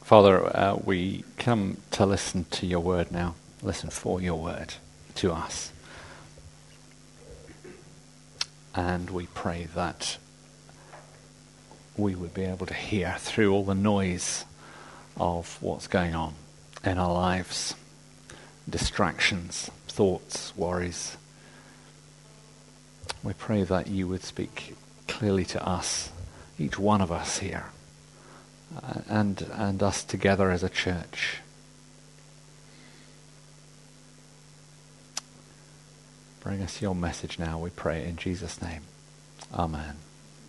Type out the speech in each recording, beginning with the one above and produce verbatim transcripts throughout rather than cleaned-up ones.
Father, uh, we come to listen to your word now. Listen for your word to us. And we pray that we would be able to hear through all the noise of what's going on in our lives, distractions, thoughts, worries. We pray that you would speak clearly to us, each one of us here, uh, and and us together as a church. Bring us your message now, we pray in Jesus' name. Amen.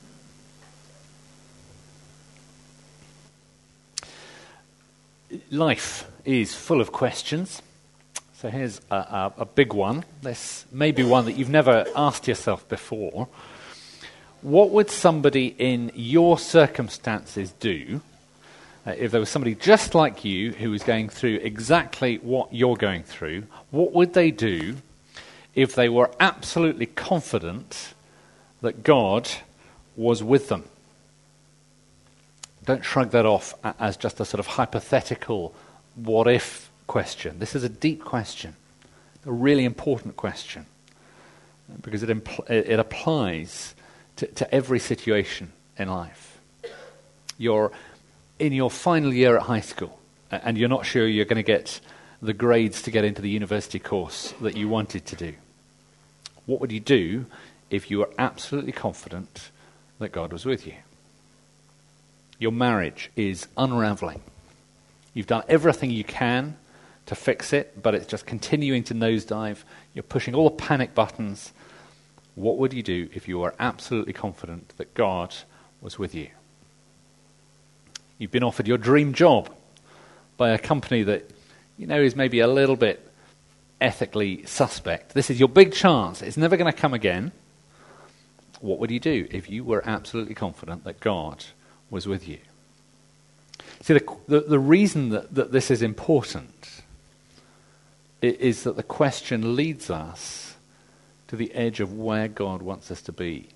Life is full of questions. So here's a, a, a big one. This may be one that you've never asked yourself before. What would somebody in your circumstances do uh, if there was somebody just like you who was going through exactly what you're going through? What would they do if they were absolutely confident that God was with them? Don't shrug that off as just a sort of hypothetical what-if question. This is a deep question, a really important question, because it impl- it applies to, to every situation in life. You're in your final year at high school, and you're not sure you're going to get the grades to get into the university course that you wanted to do. What would you do if you were absolutely confident that God was with you? Your marriage is unraveling. You've done everything you can to fix it, but it's just continuing to nosedive. You're pushing all the panic buttons. What would you do if you were absolutely confident that God was with you? You've been offered your dream job by a company that you know is maybe a little bit ethically suspect. This is your big chance. It's never going to come again. What would you do if you were absolutely confident that God was with you? See, the, the, the reason that, that this is important is that the question leads us to the edge of where God wants us to be.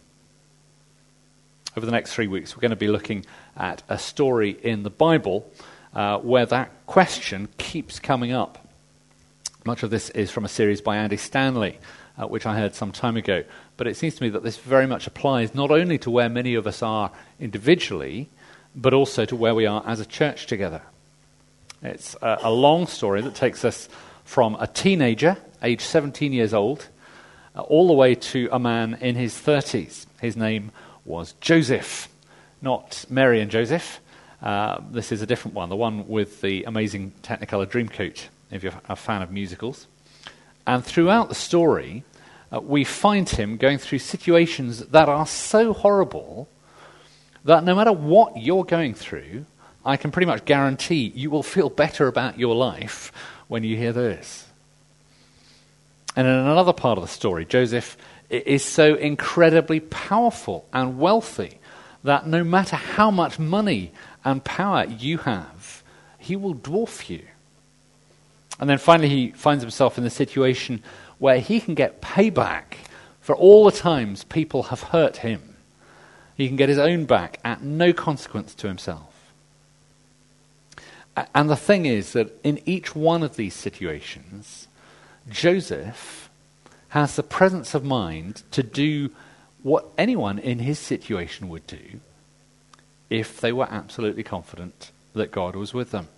Over the next three weeks, we're going to be looking at a story in the Bible uh, where that question keeps coming up. Much of this is from a series by Andy Stanley, uh, which I heard some time ago. But it seems to me that this very much applies not only to where many of us are individually, but also to where we are as a church together. It's a, a long story that takes us from a teenager, age seventeen years old, uh, all the way to a man in his thirties. His name was Joseph, not Mary and Joseph. Uh, this is a different one, the one with the amazing Technicolor Dreamcoat, if you're a fan of musicals. And throughout the story, uh, we find him going through situations that are so horrible that no matter what you're going through, I can pretty much guarantee you will feel better about your life when you hear this. And in another part of the story, Joseph is so incredibly powerful and wealthy that no matter how much money and power you have, he will dwarf you. And then finally he finds himself in the situation where he can get payback for all the times people have hurt him. He can get his own back at no consequence to himself. And the thing is that in each one of these situations, Joseph has the presence of mind to do what anyone in his situation would do if they were absolutely confident that God was with them.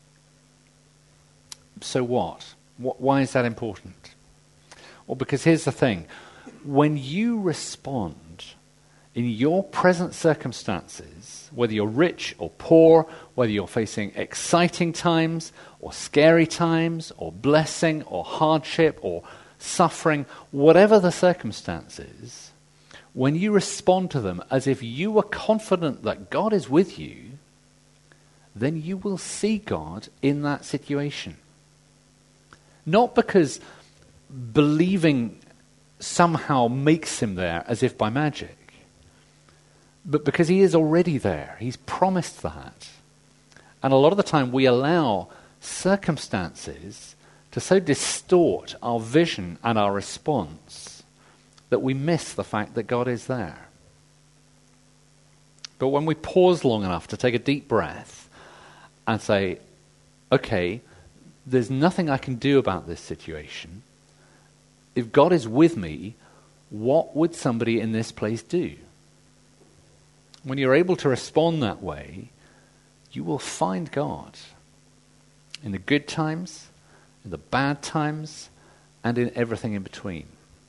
So what? what? Why is that important? Well, because here's the thing. When you respond in your present circumstances, whether you're rich or poor, whether you're facing exciting times or scary times or blessing or hardship or suffering, whatever the circumstances, when you respond to them as if you were confident that God is with you, then you will see God in that situation. Not because believing somehow makes him there as if by magic, but because he is already there. He's promised that. And a lot of the time we allow circumstances to so distort our vision and our response that we miss the fact that God is there. But when we pause long enough to take a deep breath and say, okay, there's nothing I can do about this situation. If God is with me, what would somebody in this place do? When you're able to respond that way, you will find God in the good times, in the bad times, and in everything in between.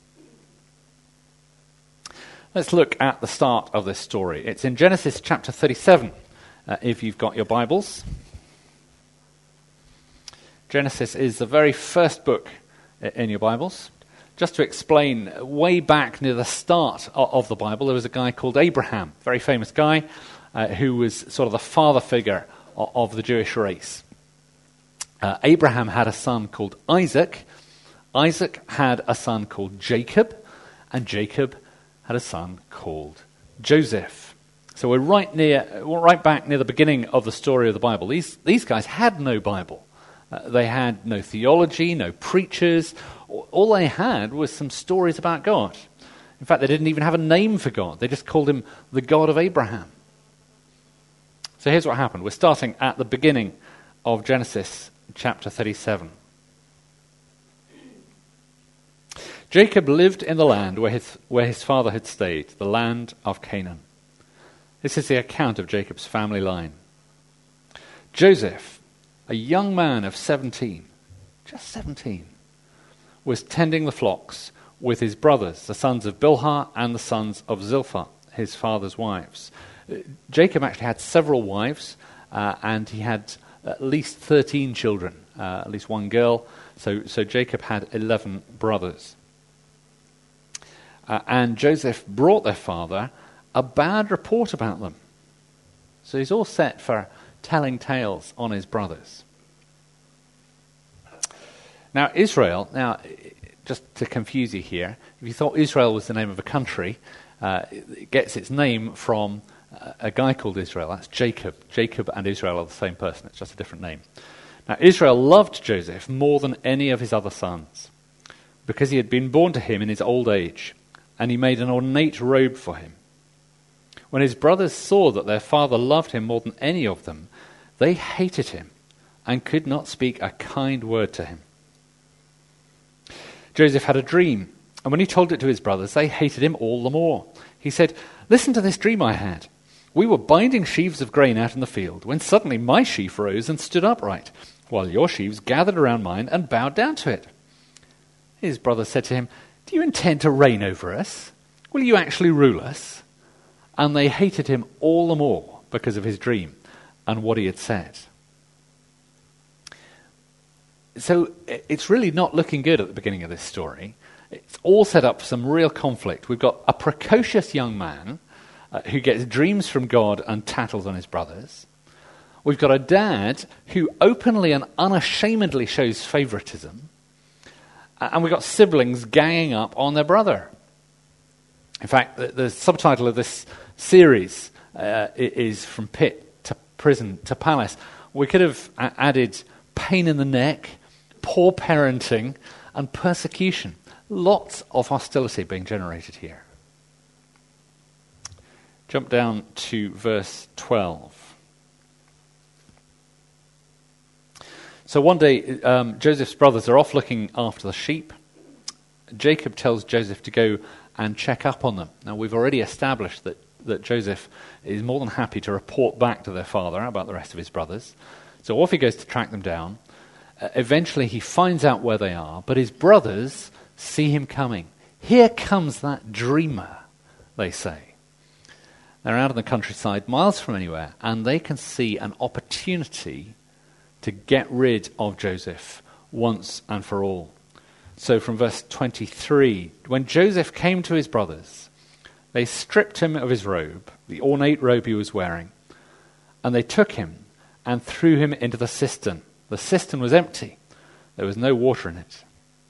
Let's look at the start of this story. It's in Genesis chapter thirty-seven, uh, if you've got your Bibles. Genesis is the very first book in your Bibles. Just to explain, way back near the start of the Bible, there was a guy called Abraham, very famous guy, uh, who was sort of the father figure of, of the Jewish race. Uh, Abraham had a son called Isaac. Isaac had a son called Jacob, and Jacob had a son called Joseph. So we're right near, we're right back near the beginning of the story of the Bible. These these guys had no Bible. Uh, they had no theology, no preachers. All they had was some stories about God. In fact, they didn't even have a name for God. They just called him the God of Abraham. So here's what happened. We're starting at the beginning of Genesis chapter thirty-seven. Jacob lived in the land where his, where his father had stayed, the land of Canaan. This is the account of Jacob's family line. Joseph, a young man of seventeen, just seventeen, was tending the flocks with his brothers, the sons of Bilhah and the sons of Zilpah, his father's wives. Jacob actually had several wives, uh, and he had at least thirteen children, uh, at least one girl. So, so Jacob had eleven brothers. Uh, and Joseph brought their father a bad report about them. So he's all set for telling tales on his brothers. Now, Israel, now, just to confuse you here, if you thought Israel was the name of a country, uh, it gets its name from uh, a guy called Israel. That's Jacob. Jacob and Israel are the same person. It's just a different name. Now, Israel loved Joseph more than any of his other sons because he had been born to him in his old age, and he made an ornate robe for him. When his brothers saw that their father loved him more than any of them, they hated him and could not speak a kind word to him. Joseph had a dream, and when he told it to his brothers, they hated him all the more. He said, "Listen to this dream I had. We were binding sheaves of grain out in the field, when suddenly my sheaf rose and stood upright, while your sheaves gathered around mine and bowed down to it." His brothers said to him, "Do you intend to reign over us? Will you actually rule us?" And they hated him all the more because of his dream and what he had said. So it's really not looking good at the beginning of this story. It's all set up for some real conflict. We've got a precocious young man uh, who gets dreams from God and tattles on his brothers. We've got a dad who openly and unashamedly shows favoritism. And we've got siblings ganging up on their brother. In fact, the, the subtitle of this series uh, is From Pit to Prison to Palace. We could have a- added pain in the neck, poor parenting, and persecution. Lots of hostility being generated here. Jump down to verse twelve. So one day, um, Joseph's brothers are off looking after the sheep. Jacob tells Joseph to go and check up on them. Now, we've already established that, that Joseph is more than happy to report back to their father about the rest of his brothers. So off he goes to track them down. Uh, eventually, he finds out where they are, but his brothers see him coming. "Here comes that dreamer," they say. They're out in the countryside, miles from anywhere, and they can see an opportunity to get rid of Joseph once and for all. So from verse twenty-three, when Joseph came to his brothers, they stripped him of his robe, the ornate robe he was wearing, and they took him and threw him into the cistern. The cistern was empty. There was no water in it.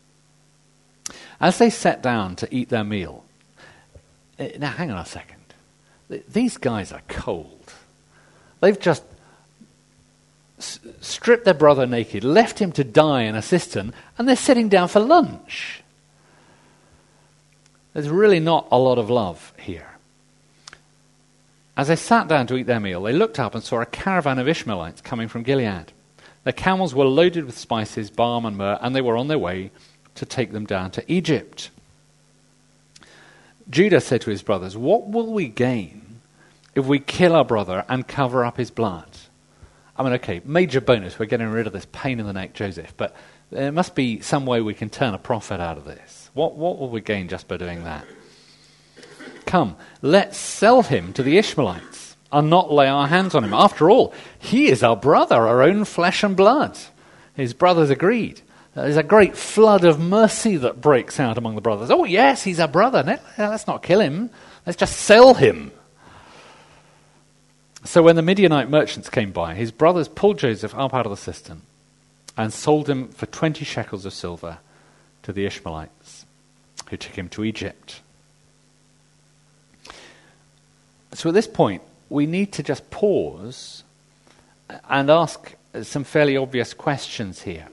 As they sat down to eat their meal, now hang on a second. These guys are cold. They've just stripped their brother naked, left him to die in a cistern, and they're sitting down for lunch. There's really not a lot of love here. As they sat down to eat their meal, they looked up and saw a caravan of Ishmaelites coming from Gilead. Their camels were loaded with spices, balm and myrrh, and they were on their way to take them down to Egypt. Judah said to his brothers, "What will we gain if we kill our brother and cover up his blood?" I mean, okay, major bonus, we're getting rid of this pain in the neck Joseph, but there must be some way we can turn a profit out of this. What, what will we gain just by doing that? Come, let's sell him to the Ishmaelites and not lay our hands on him. After all, he is our brother, our own flesh and blood. His brothers agreed. There's a great flood of mercy that breaks out among the brothers. Oh, yes, he's our brother. No, let's not kill him. Let's just sell him. So when the Midianite merchants came by, his brothers pulled Joseph up out of the cistern and sold him for twenty shekels of silver to the Ishmaelites, who took him to Egypt. So at this point, we need to just pause and ask some fairly obvious questions here.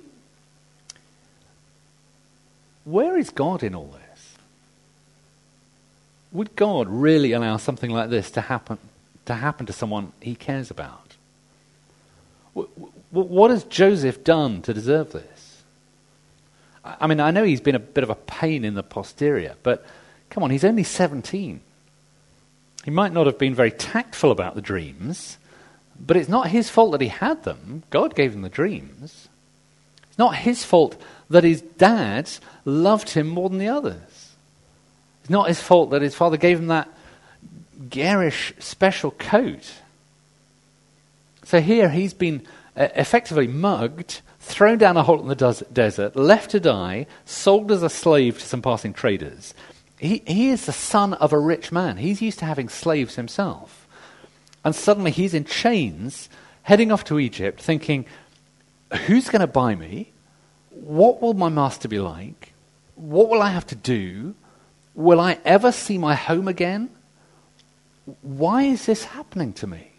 Where is God in all this? Would God really allow something like this to happen to happen to someone he cares about? What has Joseph done to deserve this? I mean, I know he's been a bit of a pain in the posterior, but come on, he's only seventeen. He might not have been very tactful about the dreams, but it's not his fault that he had them. God gave him the dreams. It's not his fault that his dad loved him more than the others. It's not his fault that his father gave him that garish special coat. So here he's been uh, effectively mugged, thrown down a hole in the des- desert, left to die, sold as a slave to some passing traders. He, he is the son of a rich man. He's used to having slaves himself. And suddenly he's in chains, heading off to Egypt, thinking, who's going to buy me? What will my master be like? What will I have to do? Will I ever see my home again? Why is this happening to me?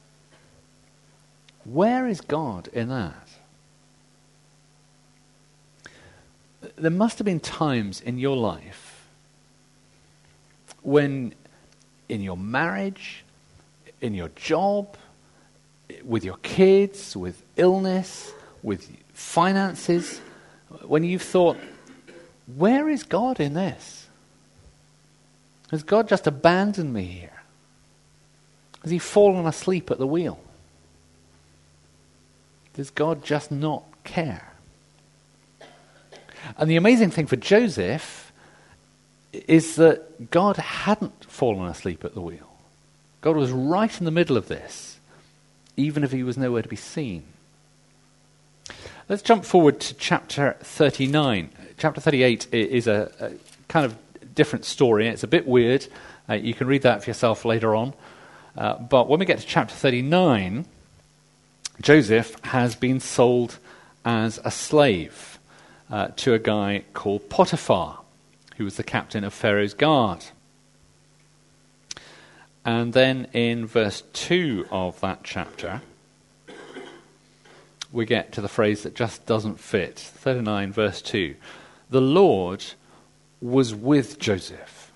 Where is God in that? There must have been times in your life when in your marriage, in your job, with your kids, with illness, with finances, when you've thought, where is God in this? Has God just abandoned me here? Has he fallen asleep at the wheel? Does God just not care? And the amazing thing for Joseph is that God hadn't fallen asleep at the wheel. God was right in the middle of this, even if he was nowhere to be seen. Let's jump forward to chapter thirty-nine. Chapter thirty-eight is a, a kind of different story. It's a bit weird. Uh, you can read that for yourself later on. Uh, but when we get to chapter thirty-nine, Joseph has been sold as a slave uh, to a guy called Potiphar, who was the captain of Pharaoh's guard. And then in verse two of that chapter, we get to the phrase that just doesn't fit. thirty-nine, verse two. The Lord was with Joseph.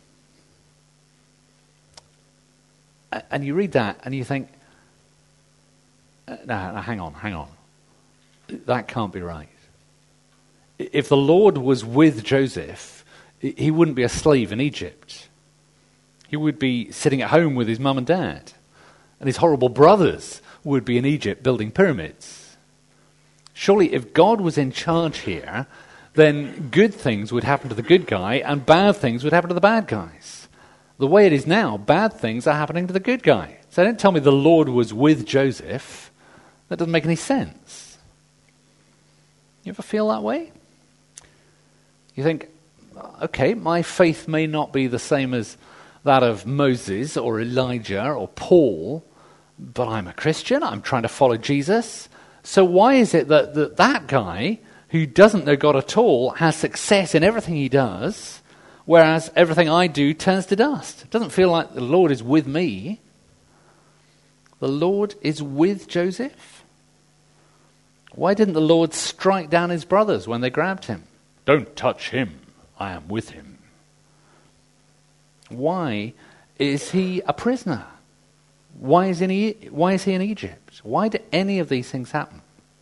And you read that and you think, no, no, hang on, hang on. That can't be right. If the Lord was with Joseph, he wouldn't be a slave in Egypt. He would be sitting at home with his mum and dad. And his horrible brothers would be in Egypt building pyramids. Surely if God was in charge here, then good things would happen to the good guy and bad things would happen to the bad guys. The way it is now, bad things are happening to the good guy. So don't tell me the Lord was with Joseph. That doesn't make any sense. You ever feel that way? You think, okay, my faith may not be the same as that of Moses or Elijah or Paul, but I'm a Christian, I'm trying to follow Jesus. So why is it that, that that guy who doesn't know God at all has success in everything he does, whereas everything I do turns to dust? It doesn't feel like the Lord is with me. The Lord is with Joseph. Why didn't the Lord strike down his brothers when they grabbed him? Don't touch him, I am with him. Why is he a prisoner? Why is, in e- why is he in Egypt? Why do any of these things happen?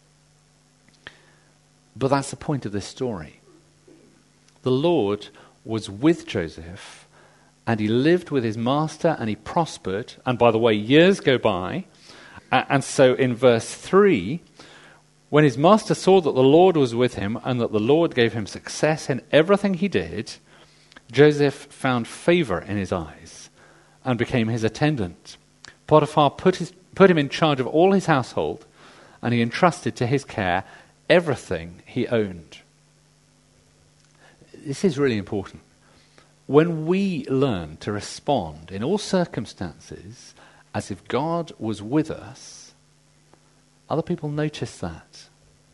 But that's the point of this story. The Lord was with Joseph, and he lived with his master, and he prospered. And by the way, years go by. And so in verse three, when his master saw that the Lord was with him and that the Lord gave him success in everything he did, Joseph found favor in his eyes and became his attendant. Potiphar put, his, put him in charge of all his household, and he entrusted to his care everything he owned. This is really important. When we learn to respond in all circumstances as if God was with us, other people notice that.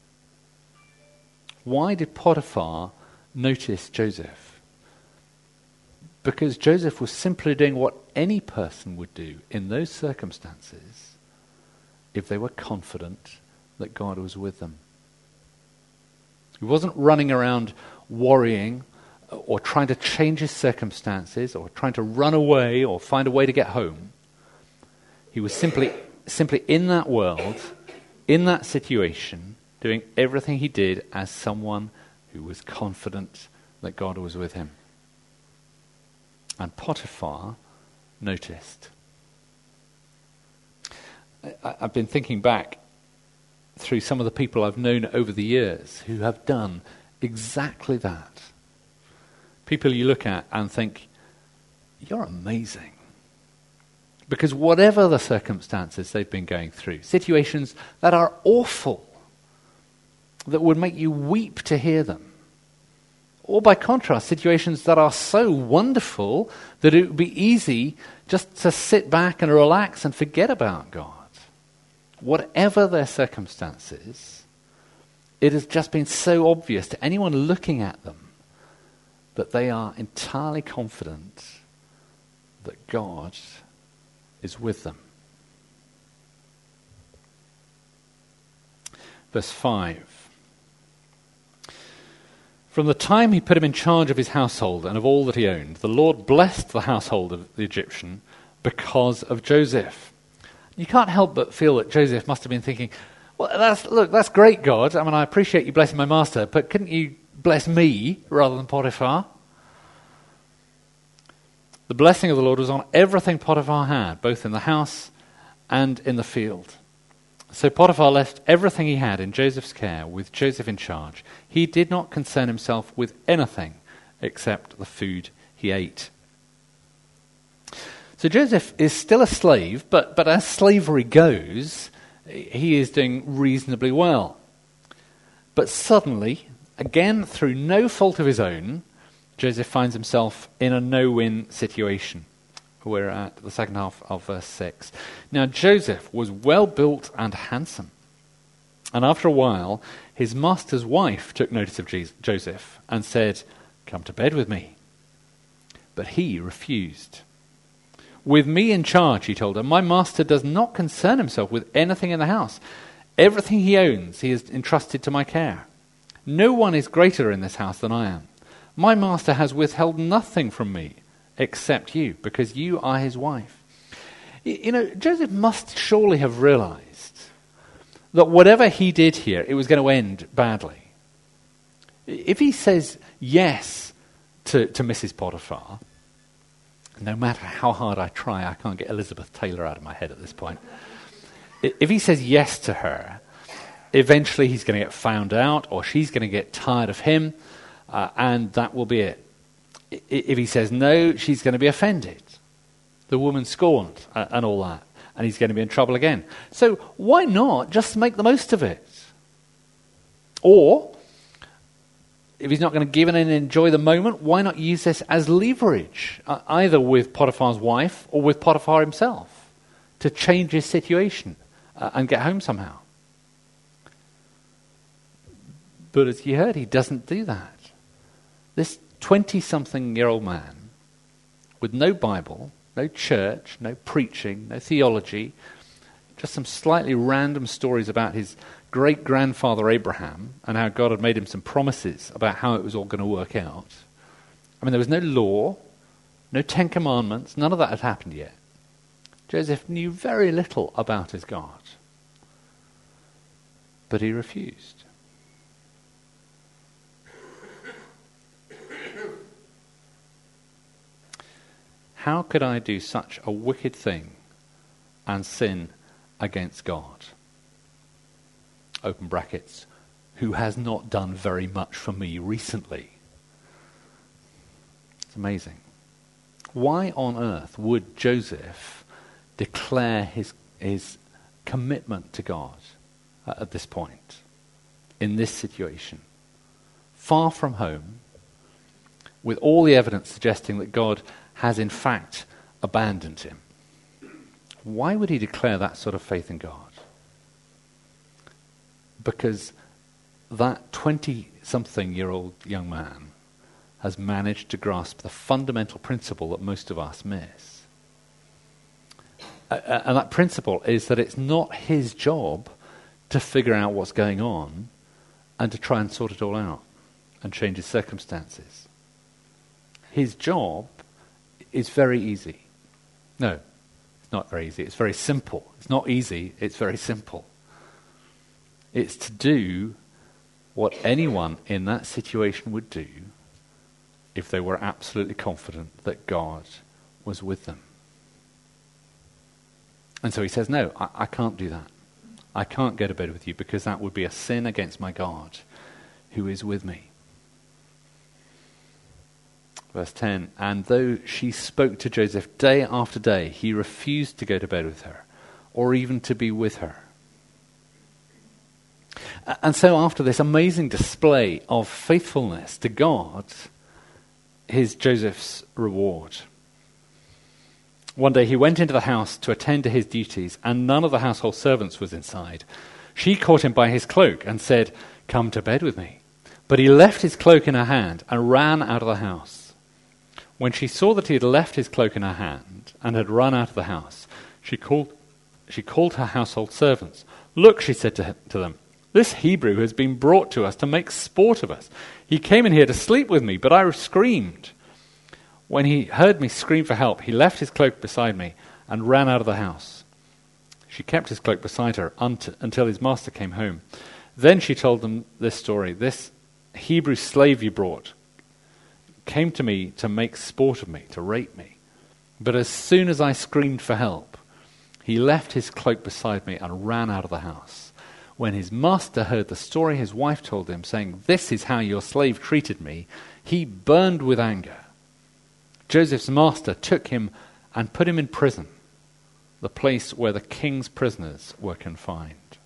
Why did Potiphar notice Joseph? Because Joseph was simply doing what any person would do in those circumstances if they were confident that God was with them. He wasn't running around worrying or trying to change his circumstances or trying to run away or find a way to get home. He was simply simply in that world, in that situation, doing everything he did as someone who was confident that God was with him. And Potiphar noticed. I, I've been thinking back through some of the people I've known over the years who have done exactly that. People you look at and think, you're amazing. Because whatever the circumstances they've been going through, situations that are awful, that would make you weep to hear them, or by contrast, situations that are so wonderful that it would be easy just to sit back and relax and forget about God. Whatever their circumstances, it has just been so obvious to anyone looking at them that they are entirely confident that God is with them. Verse five. From the time he put him in charge of his household and of all that he owned, the Lord blessed the household of the Egyptian because of Joseph. You can't help but feel that Joseph must have been thinking, well, that's, look, that's great, God. I mean, I appreciate you blessing my master, but couldn't you bless me rather than Potiphar? The blessing of the Lord was on everything Potiphar had, both in the house and in the field. So Potiphar left everything he had in Joseph's care, with Joseph in charge. He did not concern himself with anything except the food he ate. So Joseph is still a slave, but, but as slavery goes, he is doing reasonably well. But suddenly, again through no fault of his own, Joseph finds himself in a no-win situation. We're at the second half of verse six. Now Joseph was well-built and handsome. And after a while, his master's wife took notice of Joseph and said, "Come to bed with me." But he refused. "With me in charge," he told her, "my master does not concern himself with anything in the house. Everything he owns he has entrusted to my care. No one is greater in this house than I am. My master has withheld nothing from me except you, because you are his wife." You know, Joseph must surely have realized that whatever he did here, it was going to end badly. If he says yes to, to Missus Potiphar, no matter how hard I try, I can't get Elizabeth Taylor out of my head at this point. If he says yes to her, eventually he's going to get found out, or she's going to get tired of him, uh, and that will be it. If he says no, she's going to be offended. The woman scorned uh, and all that. And he's going to be in trouble again. So why not just make the most of it? Or, if he's not going to give in and enjoy the moment, why not use this as leverage, uh, either with Potiphar's wife or with Potiphar himself, to change his situation uh, and get home somehow? But as you heard, he doesn't do that. This twenty-something-year-old man with no Bible, no church, no preaching, no theology, just some slightly random stories about his great-grandfather Abraham and how God had made him some promises about how it was all going to work out. I mean, there was no law, no Ten Commandments, none of that had happened yet. Joseph knew very little about his God, but he refused. How could I do such a wicked thing and sin against God? Open brackets, who has not done very much for me recently. It's amazing. Why on earth would Joseph declare his, his commitment to God at this point, in this situation? Far from home, with all the evidence suggesting that God has in fact abandoned him. Why would he declare that sort of faith in God? Because that twenty-something-year-old young man has managed to grasp the fundamental principle that most of us miss. Uh, and that principle is that it's not his job to figure out what's going on and to try and sort it all out and change his circumstances. His job is very easy. No, it's not very easy. It's very simple. It's not easy. It's very simple. It's to do what anyone in that situation would do if they were absolutely confident that God was with them. And so he says, no, I, I can't do that. I can't go to bed with you because that would be a sin against my God who is with me. Verse ten, and though she spoke to Joseph day after day, he refused to go to bed with her or even to be with her. And so after this amazing display of faithfulness to God, here's Joseph's reward. One day he went into the house to attend to his duties, and none of the household servants was inside. She caught him by his cloak and said, "Come to bed with me." But he left his cloak in her hand and ran out of the house. When she saw that he had left his cloak in her hand and had run out of the house, she called, she called her household servants. "Look," she said to, him, to them, "this Hebrew has been brought to us to make sport of us. He came in here to sleep with me, but I screamed. When he heard me scream for help, he left his cloak beside me and ran out of the house." She kept his cloak beside her unt- until his master came home. Then she told them this story. "This Hebrew slave you brought came to me to make sport of me, to rape me. But as soon as I screamed for help, he left his cloak beside me and ran out of the house. When his master heard the story his wife told him, saying, 'This is how your slave treated me,' he burned with anger. Joseph's master took him and put him in prison, the place where the king's prisoners were confined."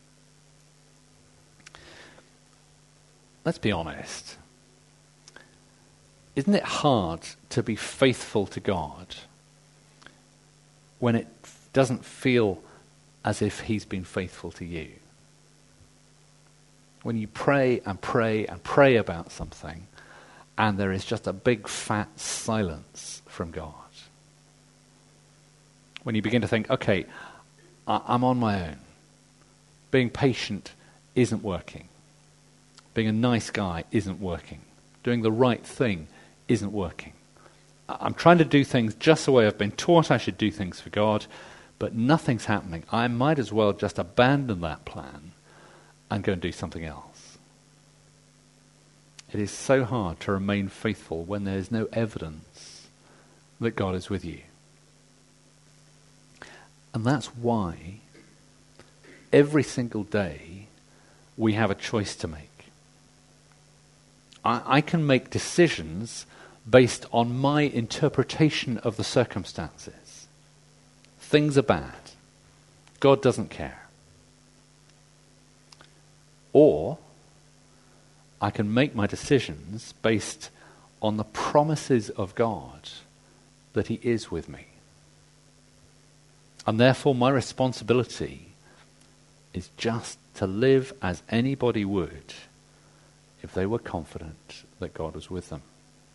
Let's be honest. Isn't it hard to be faithful to God when it doesn't feel as if he's been faithful to you? When you pray and pray and pray about something and there is just a big fat silence from God. When you begin to think, okay, I- I'm on my own. Being patient isn't working. Being a nice guy isn't working. Doing the right thing isn't working. I'm trying to do things just the way I've been taught I should do things for God, but nothing's happening. I might as well just abandon that plan and go and do something else. It is so hard to remain faithful when there is no evidence that God is with you. And that's why every single day we have a choice to make. I, I can make decisions based on my interpretation of the circumstances. Things are bad. God doesn't care. Or I can make my decisions based on the promises of God that he is with me. And therefore my responsibility is just to live as anybody would if they were confident that God was with them.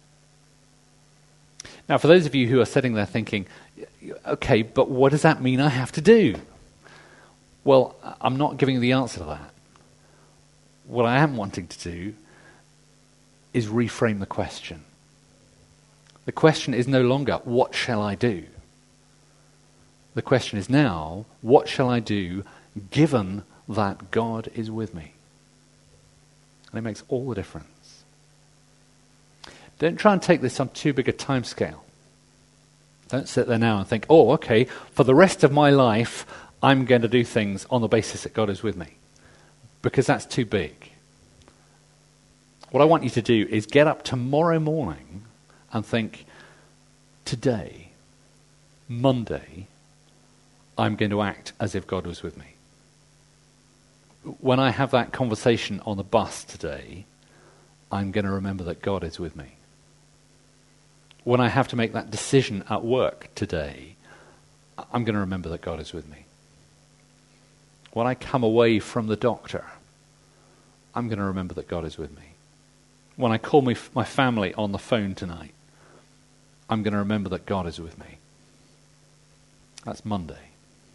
Now, for those of you who are sitting there thinking, okay, but what does that mean I have to do? Well, I'm not giving you the answer to that. What I am wanting to do is reframe the question. The question is no longer, what shall I do? The question is now, what shall I do given that God is with me? And it makes all the difference. Don't try and take this on too big a time scale. Don't sit there now and think, oh, okay, for the rest of my life, I'm going to do things on the basis that God is with me. Because that's too big. What I want you to do is get up tomorrow morning and think, today, Monday, I'm going to act as if God was with me. When I have that conversation on the bus today, I'm going to remember that God is with me. When I have to make that decision at work today, I'm going to remember that God is with me. When I come away from the doctor, I'm going to remember that God is with me. When I call me, my family on the phone tonight, I'm going to remember that God is with me. That's Monday.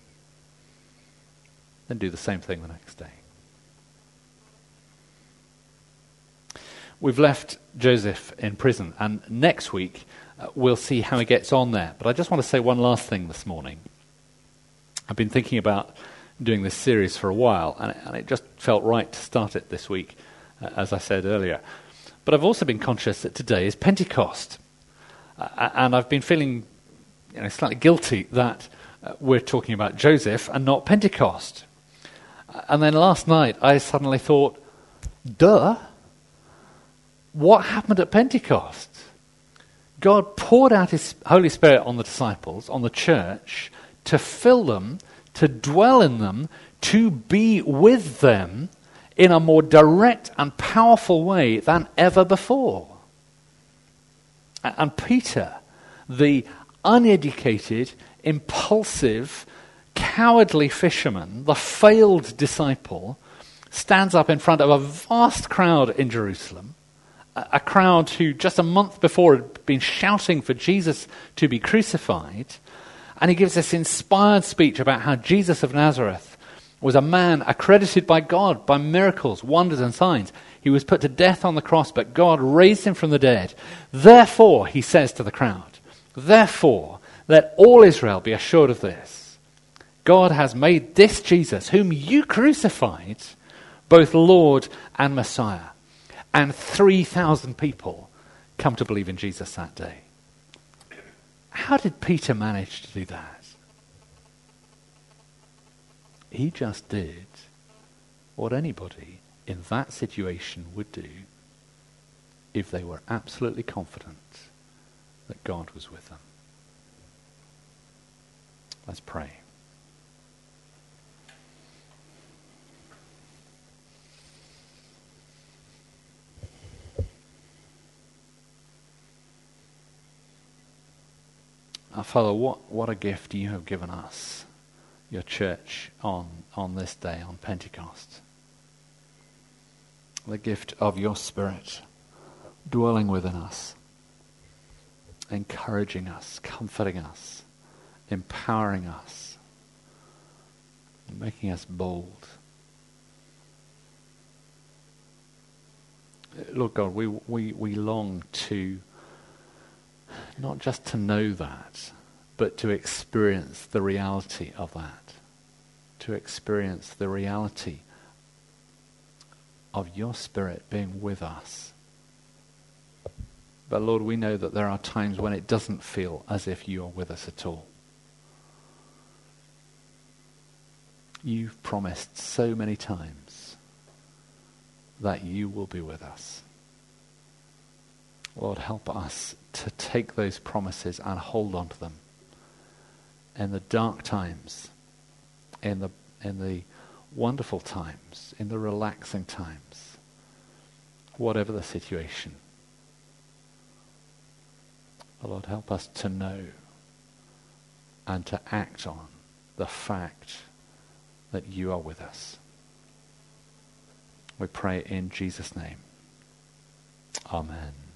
Then do the same thing the next day. We've left Joseph in prison, and next week uh, we'll see how he gets on there. But I just want to say one last thing this morning. I've been thinking about doing this series for a while, and it, and it just felt right to start it this week, uh, as I said earlier. But I've also been conscious that today is Pentecost, uh, and I've been feeling you know, slightly guilty that uh, we're talking about Joseph and not Pentecost. And then last night I suddenly thought, duh, what happened at Pentecost? God poured out his Holy Spirit on the disciples, on the church, to fill them, to dwell in them, to be with them in a more direct and powerful way than ever before. And Peter, the uneducated, impulsive, cowardly fisherman, the failed disciple, stands up in front of a vast crowd in Jerusalem, a crowd who just a month before had been shouting for Jesus to be crucified, and he gives this inspired speech about how Jesus of Nazareth was a man accredited by God by miracles, wonders and signs. He was put to death on the cross, but God raised him from the dead. Therefore, he says to the crowd, therefore, let all Israel be assured of this. God has made this Jesus, whom you crucified, both Lord and Messiah. And three thousand people come to believe in Jesus that day. How did Peter manage to do that? He just did what anybody in that situation would do if they were absolutely confident that God was with them. Let's pray. Our Father, what, what a gift you have given us, your church, on, on this day, on Pentecost. The gift of your Spirit dwelling within us, encouraging us, comforting us, empowering us, making us bold. Lord God, we, we, we long to not just to know that, but to experience the reality of that. To experience the reality of your Spirit being with us. But Lord, we know that there are times when it doesn't feel as if you are with us at all. You've promised so many times that you will be with us. Lord, help us to take those promises and hold on to them in the dark times, in the in the wonderful times, in the relaxing times, whatever the situation. Lord, help us to know and to act on the fact that you are with us. We pray in Jesus' name. Amen.